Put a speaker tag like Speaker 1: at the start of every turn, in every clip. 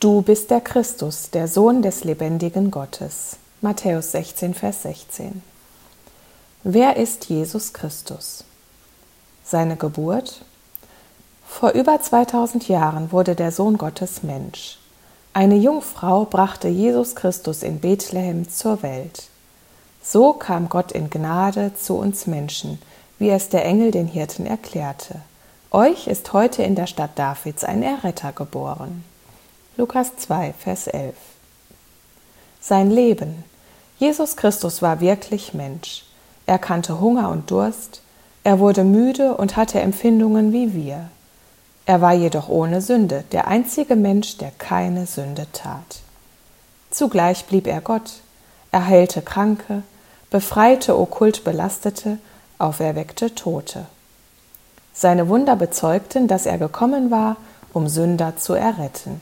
Speaker 1: Du bist der Christus, der Sohn des lebendigen Gottes. Matthäus 16, Vers 16. Wer ist Jesus Christus? Seine Geburt? Vor über 2000 Jahren wurde der Sohn Gottes Mensch. Eine Jungfrau brachte Jesus Christus in Bethlehem zur Welt. So kam Gott in Gnade zu uns Menschen, wie es der Engel den Hirten erklärte. Euch ist heute in der Stadt Davids ein Erretter geboren. Lukas 2, Vers 11. Sein Leben. Jesus Christus war wirklich Mensch. Er kannte Hunger und Durst, er wurde müde und hatte Empfindungen wie wir. Er war jedoch ohne Sünde, der einzige Mensch, der keine Sünde tat. Zugleich blieb er Gott. Er heilte Kranke, befreite okkult Belastete, auferweckte Tote. Seine Wunder bezeugten, dass er gekommen war, um Sünder zu erretten.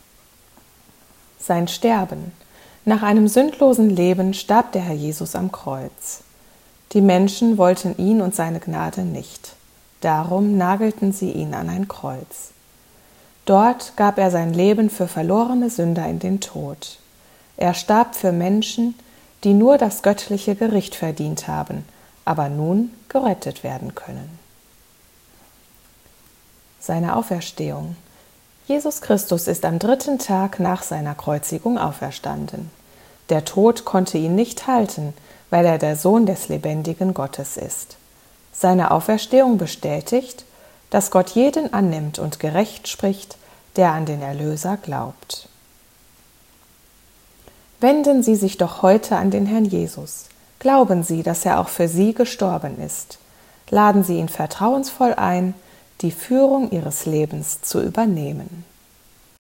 Speaker 1: Sein Sterben. Nach einem sündlosen Leben starb der Herr Jesus am Kreuz. Die Menschen wollten ihn und seine Gnade nicht. Darum nagelten sie ihn an ein Kreuz. Dort gab er sein Leben für verlorene Sünder in den Tod. Er starb für Menschen, die nur das göttliche Gericht verdient haben, aber nun gerettet werden können. Seine Auferstehung. Jesus Christus ist am 3. Tag nach seiner Kreuzigung auferstanden. Der Tod konnte ihn nicht halten, weil er der Sohn des lebendigen Gottes ist. Seine Auferstehung bestätigt, dass Gott jeden annimmt und gerecht spricht, der an den Erlöser glaubt. Wenden Sie sich doch heute an den Herrn Jesus. Glauben Sie, dass er auch für Sie gestorben ist. Laden Sie ihn vertrauensvoll ein, die Führung Ihres Lebens zu übernehmen.